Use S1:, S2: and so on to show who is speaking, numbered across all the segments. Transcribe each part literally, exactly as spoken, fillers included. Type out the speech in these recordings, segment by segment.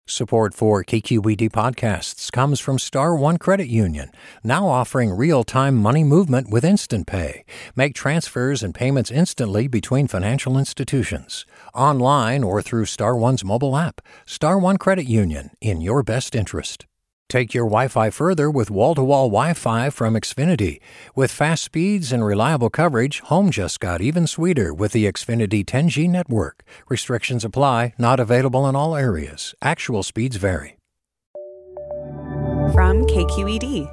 S1: Support for K Q E D podcasts comes from Star One Credit Union, now offering real-time money movement with Instant Pay. Make transfers and payments instantly between financial institutions, online or through Star One's mobile app. Star One Credit Union, in your best interest. Take your Wi-Fi further with wall-to-wall Wi-Fi from Xfinity. With fast speeds and reliable coverage, home just got even sweeter with the Xfinity ten G network. Restrictions apply, not available in all areas. Actual speeds vary.
S2: From K Q E D.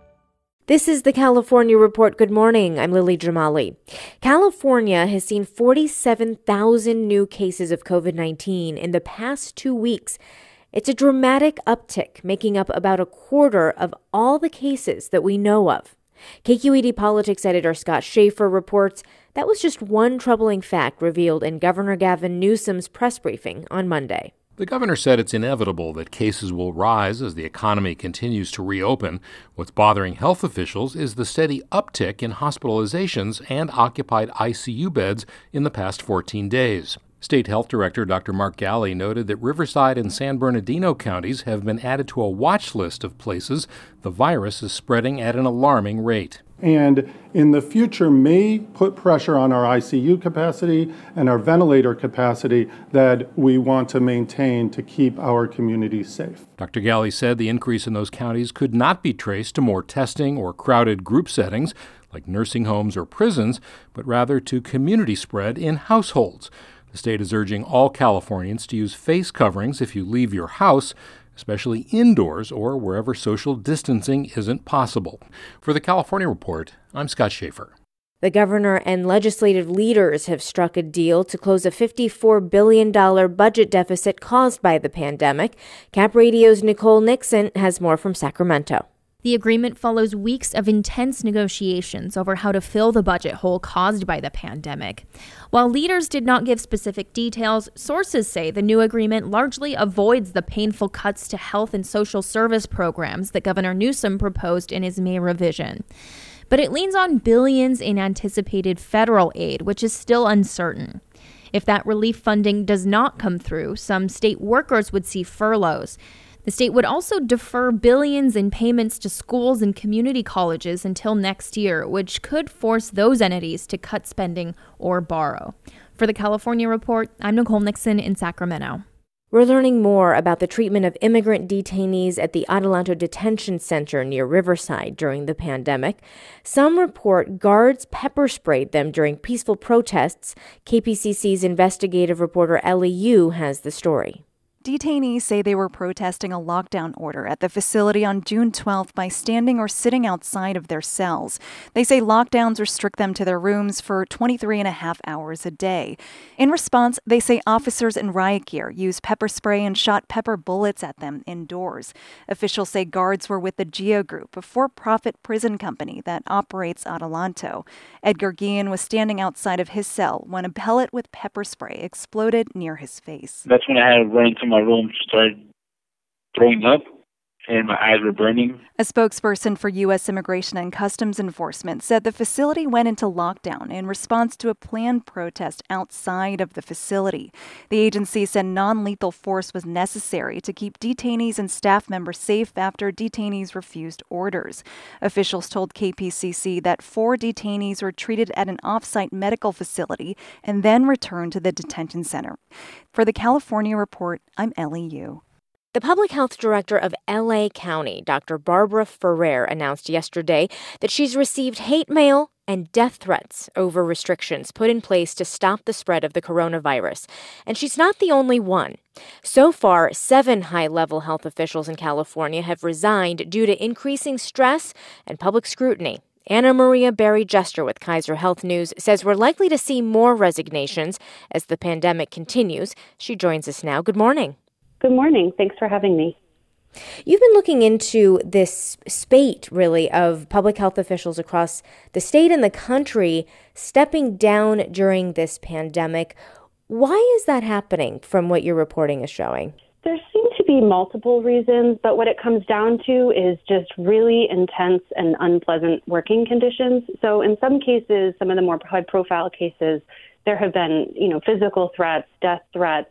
S3: This is the California Report. Good morning. I'm Lily Jamali. California has seen forty-seven thousand new cases of covid nineteen in the past two weeks. It's a dramatic uptick, making up about a quarter of all the cases that we know of. K Q E D politics editor Scott Shafer reports that was just one troubling fact revealed in Governor Gavin Newsom's press briefing on Monday.
S4: The governor said it's inevitable that cases will rise as the economy continues to reopen. What's bothering health officials is the steady uptick in hospitalizations and occupied I C U beds in the past fourteen days. State Health Director Doctor Mark Ghaly noted that Riverside and San Bernardino counties have been added to a watch list of places the virus is spreading at an alarming rate.
S5: And in the future may put pressure on our I C U capacity and our ventilator capacity that we want to maintain to keep our communities safe.
S4: Doctor Ghaly said the increase in those counties could not be traced to more testing or crowded group settings like nursing homes or prisons, but rather to community spread in households. The state is urging all Californians to use face coverings if you leave your house, especially indoors or wherever social distancing isn't possible. For the California Report, I'm Scott Shafer.
S3: The governor and legislative leaders have struck a deal to close a fifty-four billion dollars budget deficit caused by the pandemic. Cap Radio's Nicole Nixon has more from Sacramento.
S6: The agreement follows weeks of intense negotiations over how to fill the budget hole caused by the pandemic. While leaders did not give specific details, sources say the new agreement largely avoids the painful cuts to health and social service programs that Governor Newsom proposed in his May revision. But it leans on billions in anticipated federal aid, which is still uncertain. If that relief funding does not come through, some state workers would see furloughs. The state would also defer billions in payments to schools and community colleges until next year, which could force those entities to cut spending or borrow. For the California Report, I'm Nicole Nixon in Sacramento.
S3: We're learning more about the treatment of immigrant detainees at the Adelanto Detention Center near Riverside during the pandemic. Some report guards pepper sprayed them during peaceful protests. K P C C's investigative reporter Ellie Yu has the story.
S7: Detainees say they were protesting a lockdown order at the facility on June twelfth by standing or sitting outside of their cells. They say lockdowns restrict them to their rooms for twenty-three and a half hours a day. In response, they say officers in riot gear used pepper spray and shot pepper bullets at them indoors. Officials say guards were with the GEO Group, a for-profit prison company that operates Adelanto. Edgar Guillen was standing outside of his cell when a pellet with pepper spray exploded near his face.
S8: That's when I had to run into my room, started throwing up, and my eyes were burning.
S7: A spokesperson for U S Immigration and Customs Enforcement said the facility went into lockdown in response to a planned protest outside of the facility. The agency said non-lethal force was necessary to keep detainees and staff members safe after detainees refused orders. Officials told K P C C that four detainees were treated at an off-site medical facility and then returned to the detention center. For the California Report, I'm Ellie Yu.
S3: The public health director of L A County, Doctor Barbara Ferrer, announced yesterday that she's received hate mail and death threats over restrictions put in place to stop the spread of the coronavirus. And she's not the only one. So far, seven high-level health officials in California have resigned due to increasing stress and public scrutiny. Anna Maria Berry-Jester with Kaiser Health News says we're likely to see more resignations as the pandemic continues. She joins us now. Good morning.
S9: Good morning. Thanks for having me.
S3: You've been looking into this spate, really, of public health officials across the state and the country stepping down during this pandemic. Why is that happening from what your reporting is showing?
S9: There seem to be multiple reasons, but what it comes down to is just really intense and unpleasant working conditions. So in some cases, some of the more high-profile cases, there have been, you know, physical threats, death threats,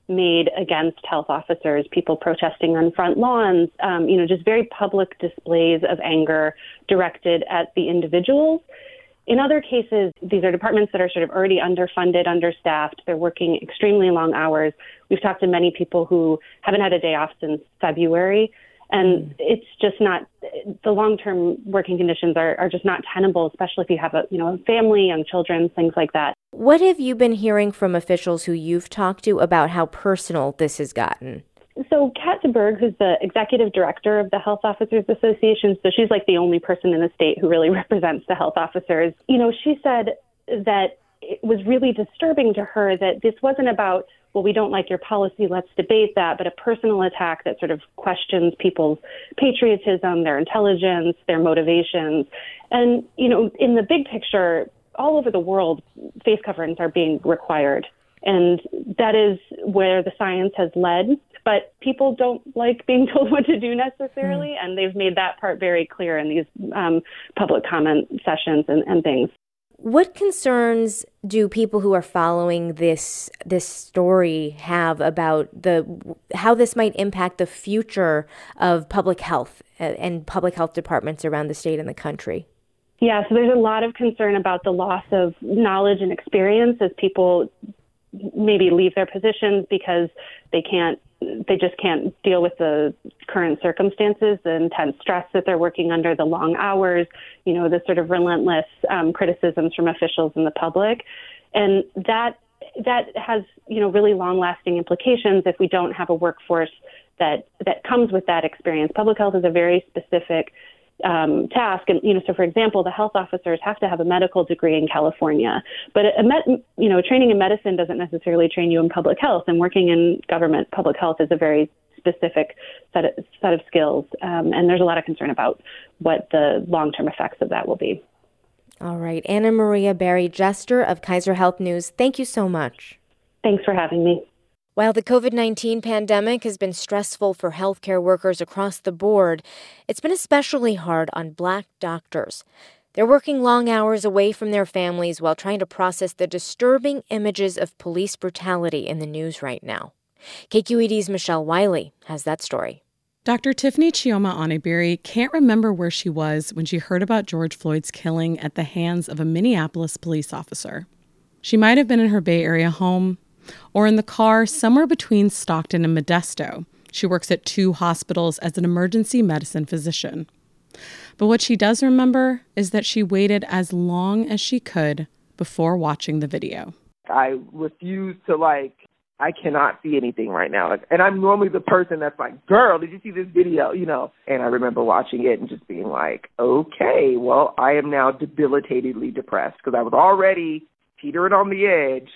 S9: made against health officers, people protesting on front lawns, um, you know, just very public displays of anger directed at the individuals. In other cases, these are departments that are sort of already underfunded, understaffed. They're working extremely long hours. We've talked to many people who haven't had a day off since February. And it's just not, the long-term working conditions are, are just not tenable, especially if you have a, you know, a family, young children, things like that.
S3: What have you been hearing from officials who you've talked to about how personal this has gotten?
S9: So Kat DeBerg, who's the executive director of the Health Officers Association, so she's like the only person in the state who really represents the health officers, you know, she said that it was really disturbing to her that this wasn't about, well, we don't like your policy, let's debate that, but a personal attack that sort of questions people's patriotism, their intelligence, their motivations. And, you know, in the big picture, all over the world, face coverings are being required. And that is where the science has led. But people don't like being told what to do necessarily, mm. and they've made that part very clear in these um, public comment sessions and, and things.
S3: What concerns do people who are following this this story have about the how this might impact the future of public health and public health departments around the state and the country?
S9: Yeah, so there's a lot of concern about the loss of knowledge and experience as people maybe leave their positions because they can't, they just can't deal with the current circumstances, the intense stress that they're working under, the long hours, you know, the sort of relentless um, criticisms from officials and the public. And that that has, you know, really long-lasting implications if we don't have a workforce that that comes with that experience. Public health is a very specific Um, task. And, you know, so for example, the health officers have to have a medical degree in California, but a med, you know, training in medicine doesn't necessarily train you in public health, and working in government public health is a very specific set of, set of skills. Um, and there's a lot of concern about what the long-term effects of that will be.
S3: All right. Anna Maria Barry-Jester of Kaiser Health News, thank you so much.
S9: Thanks for having me.
S3: While the covid nineteen pandemic has been stressful for healthcare workers across the board, it's been especially hard on Black doctors. They're working long hours away from their families while trying to process the disturbing images of police brutality in the news right now. K Q E D's Michelle Wiley has that story.
S2: Doctor Tiffany Chioma Onyeabere can't remember where she was when she heard about George Floyd's killing at the hands of a Minneapolis police officer. She might have been in her Bay Area home, or in the car somewhere between Stockton and Modesto. She works at two hospitals as an emergency medicine physician. But what she does remember is that she waited as long as she could before watching the video.
S10: I refuse to, like, I cannot see anything right now. Like, and I'm normally the person that's like, girl, did you see this video? You know, and I remember watching it and just being like, okay, well, I am now debilitatedly depressed because I was already teetering on the edge.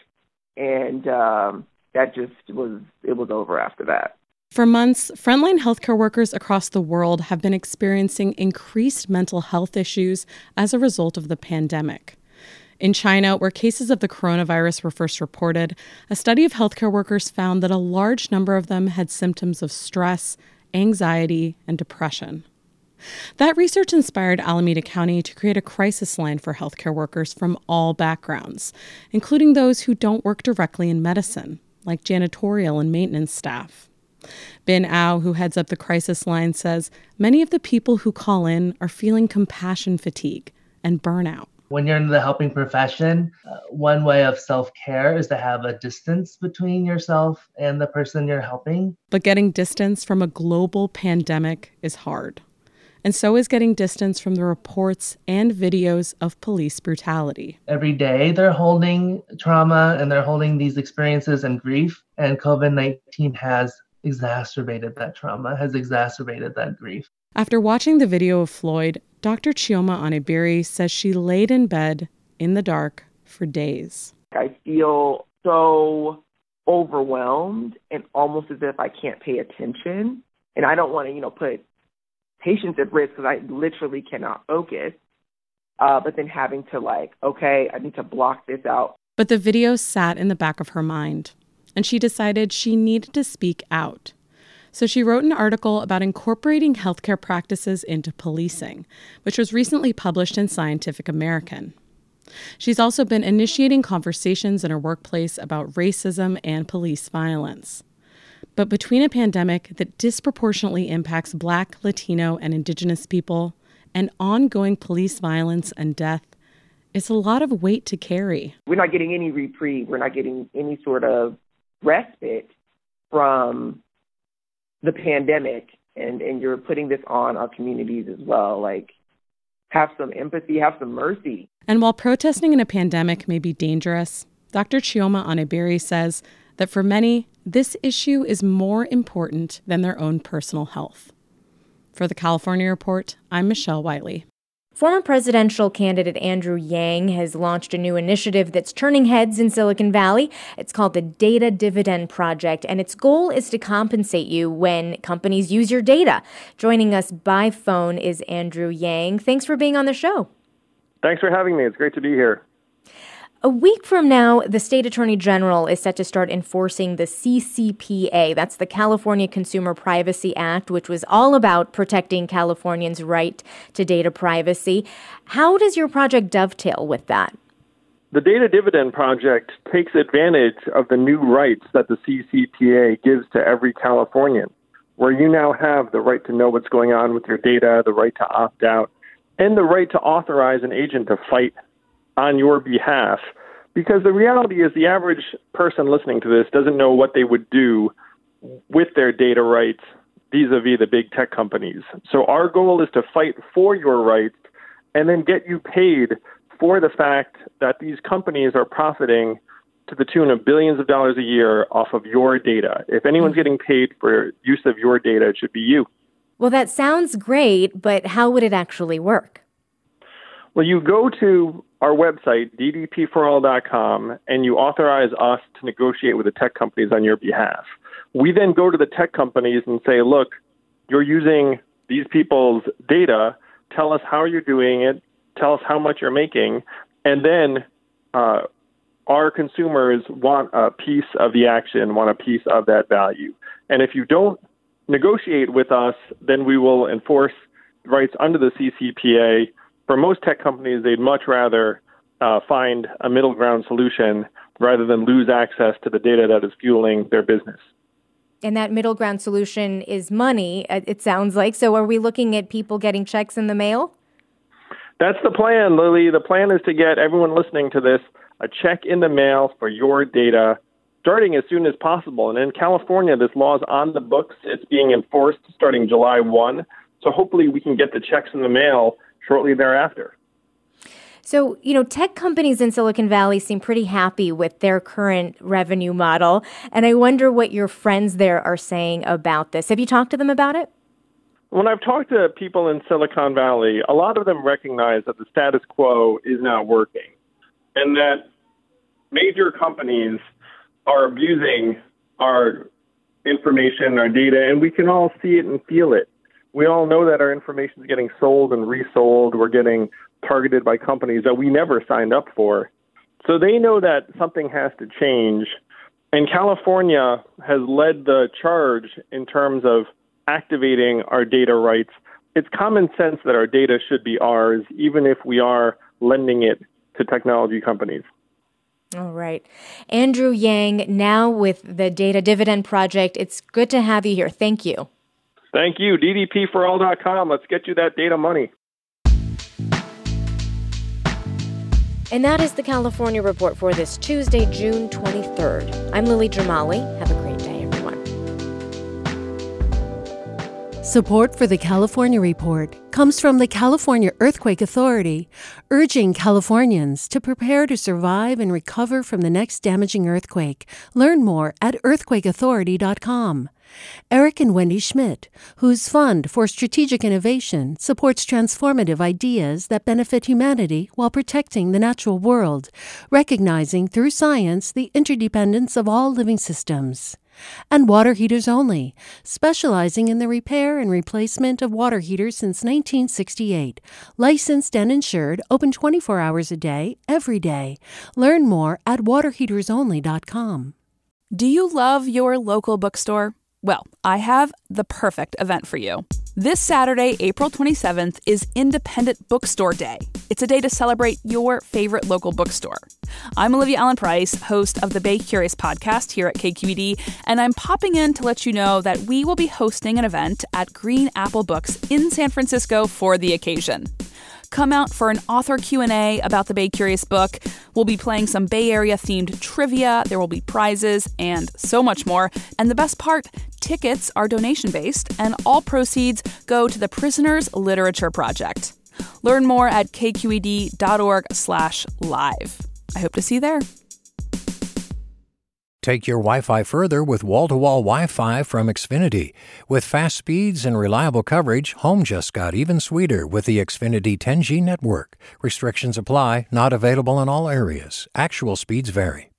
S10: And um, that just was, it was over after that.
S2: For months, frontline healthcare workers across the world have been experiencing increased mental health issues as a result of the pandemic. In China, where cases of the coronavirus were first reported, a study of healthcare workers found that a large number of them had symptoms of stress, anxiety, and depression. That research inspired Alameda County to create a crisis line for healthcare workers from all backgrounds, including those who don't work directly in medicine, like janitorial and maintenance staff. Bin Au, who heads up the crisis line, says many of the people who call in are feeling compassion fatigue and burnout.
S11: When you're in the helping profession, uh, one way of self-care is to have a distance between yourself and the person you're helping.
S2: But getting distance from a global pandemic is hard. And so is getting distance from the reports and videos of police brutality.
S11: Every day they're holding trauma and they're holding these experiences and grief. And covid nineteen has exacerbated that trauma, has exacerbated that grief.
S2: After watching the video of Floyd, Doctor Chioma Onyeabere says she laid in bed in the dark for days.
S10: I feel so overwhelmed and almost as if I can't pay attention. And I don't want to, you know, put patients at risk because I literally cannot focus, uh, but then having to like, okay, I need to block this out.
S2: But the video sat in the back of her mind, and she decided she needed to speak out. So she wrote an article about incorporating healthcare practices into policing, which was recently published in Scientific American. She's also been initiating conversations in her workplace about racism and police violence. But between a pandemic that disproportionately impacts Black, Latino, and Indigenous people and ongoing police violence and death, it's a lot of weight to carry.
S10: We're not getting any reprieve. We're not getting any sort of respite from the pandemic. And, and you're putting this on our communities as well. Like, have some empathy, have some mercy.
S2: And while protesting in a pandemic may be dangerous, Doctor Chioma Onibiri says that for many, this issue is more important than their own personal health. For the California Report, I'm Michelle Wiley.
S3: Former presidential candidate Andrew Yang has launched a new initiative that's turning heads in Silicon Valley. It's called the Data Dividend Project, and its goal is to compensate you when companies use your data. Joining us by phone is Andrew Yang. Thanks for being on the show.
S12: Thanks for having me. It's great to be here.
S3: A week from now, the state attorney general is set to start enforcing the C C P A. That's the California Consumer Privacy Act, which was all about protecting Californians' right to data privacy. How does your project dovetail with that?
S12: The Data Dividend Project takes advantage of the new rights that the C C P A gives to every Californian, where you now have the right to know what's going on with your data, the right to opt out, and the right to authorize an agent to fight on your behalf, because the reality is the average person listening to this doesn't know what they would do with their data rights vis-a-vis the big tech companies. So our goal is to fight for your rights and then get you paid for the fact that these companies are profiting to the tune of billions of dollars a year off of your data. If anyone's getting paid for use of your data, it should be you.
S3: Well, that sounds great, but how would it actually work?
S12: Well, you go to our website, D D P for all dot com, and you authorize us to negotiate with the tech companies on your behalf. We then go to the tech companies and say, look, you're using these people's data. Tell us how you're doing it. Tell us how much you're making. And then uh, our consumers want a piece of the action, want a piece of that value. And if you don't negotiate with us, then we will enforce rights under the C C P A. For most tech companies, they'd much rather uh, find a middle ground solution rather than lose access to the data that is fueling their business.
S3: And that middle ground solution is money, it sounds like. So are we looking at people getting checks in the mail?
S12: That's the plan, Lily. The plan is to get everyone listening to this a check in the mail for your data starting as soon as possible. And in California, this law is on the books. It's being enforced starting July first. So hopefully we can get the checks in the mail shortly thereafter.
S3: So, you know, tech companies in Silicon Valley seem pretty happy with their current revenue model. And I wonder what your friends there are saying about this. Have you talked to them about it?
S12: When I've talked to people in Silicon Valley, a lot of them recognize that the status quo is not working and that major companies are abusing our information, our data, and we can all see it and feel it. We all know that our information is getting sold and resold. We're getting targeted by companies that we never signed up for. So they know that something has to change. And California has led the charge in terms of activating our data rights. It's common sense that our data should be ours, even if we are lending it to technology companies.
S3: All right. Andrew Yang, now with the Data Dividend Project. It's good to have you here. Thank you.
S12: Thank you. D D P for all dot com. Let's get you that data money.
S3: And that is the California Report for this Tuesday, June twenty-third. I'm Lily Jamali. Have a great day, everyone.
S13: Support for the California Report comes from the California Earthquake Authority, urging Californians to prepare to survive and recover from the next damaging earthquake. Learn more at earthquake authority dot com. Eric and Wendy Schmidt, whose Fund for Strategic Innovation supports transformative ideas that benefit humanity while protecting the natural world, recognizing through science the interdependence of all living systems. And Water Heaters Only, specializing in the repair and replacement of water heaters since nineteen sixty-eight. Licensed and insured, open twenty-four hours a day, every day. Learn more at water heaters only dot com.
S14: Do you love your local bookstore? Well, I have the perfect event for you. This Saturday, April twenty-seventh, is Independent Bookstore Day. It's a day to celebrate your favorite local bookstore. I'm Olivia Allen Price, host of the Bay Curious podcast here at K Q E D, and I'm popping in to let you know that we will be hosting an event at Green Apple Books in San Francisco for the occasion. Come out for an author Q and A about the Bay Curious book. We'll be playing some Bay Area-themed trivia, there will be prizes, and so much more. And the best part, tickets are donation-based, and all proceeds go to the Prisoners Literature Project. Learn more at kqed.org slash live. I hope to see you there.
S1: Take your Wi-Fi further with wall-to-wall Wi-Fi from Xfinity. With fast speeds and reliable coverage, home just got even sweeter with the Xfinity ten G network. Restrictions apply, not available in all areas. Actual speeds vary.